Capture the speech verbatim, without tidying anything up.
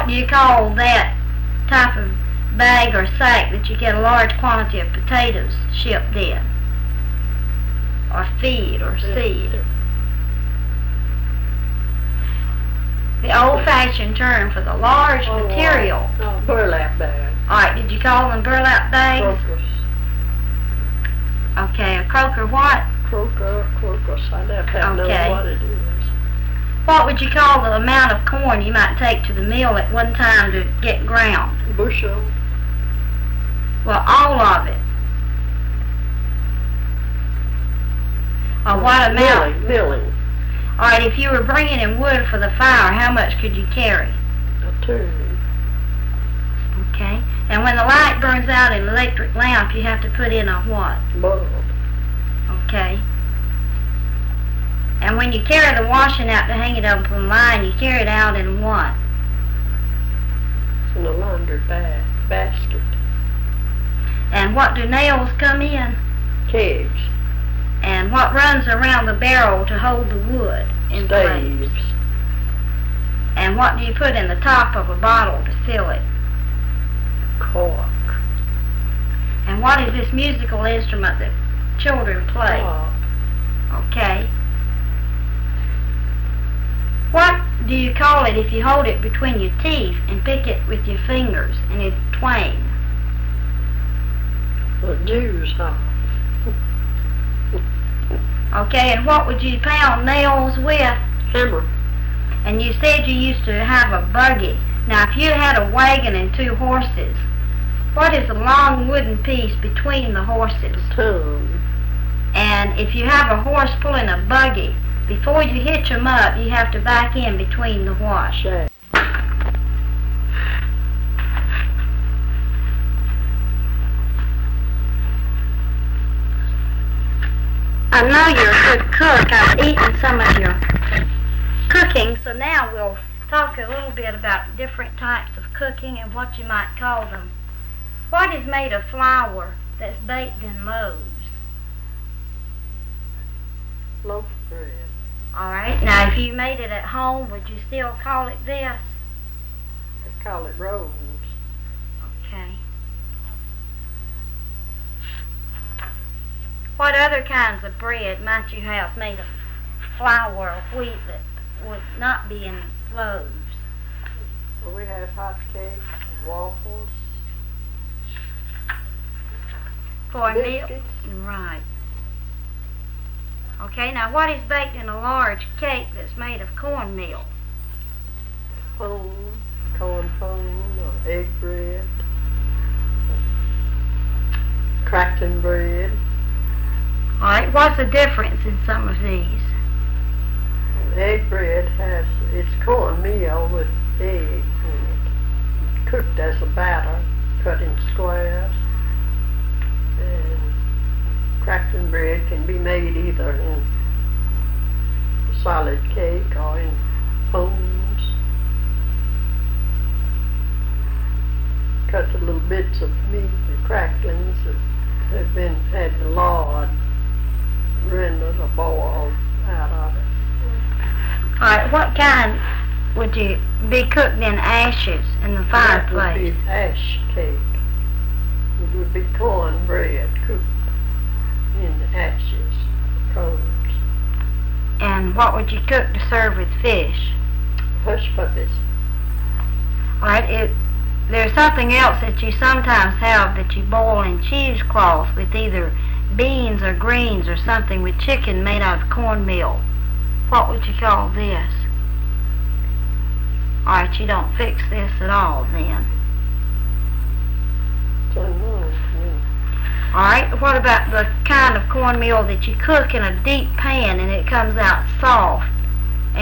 what do you call that type of bag or sack that you get a large quantity of potatoes shipped in? Or feed or seed? The old-fashioned term for the large Oh, material. Uh, burlap bag. Alright, did you call them burlap bags? Crocus. Okay, a croaker what? Croaker, crocus. I'd have to have Okay. know what it is. What would you call the amount of corn you might take to the mill at one time to get ground? Bushel. Well, all of it. Or what amount? Milling. Milling. Alright, if you were bringing in wood for the fire, how much could you carry? A turn. Okay. And when the light burns out in an electric lamp, you have to put in a what? Bulb. Okay. And when you carry the washing out to hang it up on the line, you carry it out in what? In a laundry bag. Basket. And what do nails come in? Kegs. And what runs around the barrel to hold the wood in place? Staves. And what do you put in the top of a bottle to fill it? Cork. And what is this musical instrument that children play? Top. Okay. What do you call it if you hold it between your teeth and pick it with your fingers and it twang? A Jew's hop. Okay, and what would you pound nails with? Hammer. And you said you used to have a buggy. Now, if you had a wagon and two horses, what is a long wooden piece between the horses? Tongue. And if you have a horse pulling a buggy, before you hitch them up, you have to back in between the what? Shaft. I know you're a good cook. I've eaten some of your cooking, so now we'll talk a little bit about different types of cooking and what you might call them. What is made of flour that's baked in loaves? Loaf bread. Alright, now if you made it at home, would you still call it this? They call it rolls. Okay. What other kinds of bread might you have made of flour or wheat that would not be in loaves? Well, we have hot cakes, waffles, Cornmeal? biscuits. Right. Okay, now what is baked in a large cake that's made of cornmeal? Pone, corn pone, or egg bread, crackling bread. Alright, what's the difference in some of these? Egg bread has its cornmeal with egg in it, cooked as a batter, cut in squares. And crackling bread can be made either in a solid cake or in pones. Cut the little bits of meat, the cracklings that have been had the lard rendered or boiled out of it. Alright, what kind would you be cooked in ashes in the That would fireplace? be ash cake. It would be corn bread cooked in the ashes, coals. And what would you cook to serve with fish? Hush puppies. Alright, it there's something else that you sometimes have that you boil in cheesecloth with either beans or greens or something with chicken made out of cornmeal. What would you call this? Alright, you don't fix this at all then. It's unknown to me. Alright, what about the kind of cornmeal that you cook in a deep pan and it comes out soft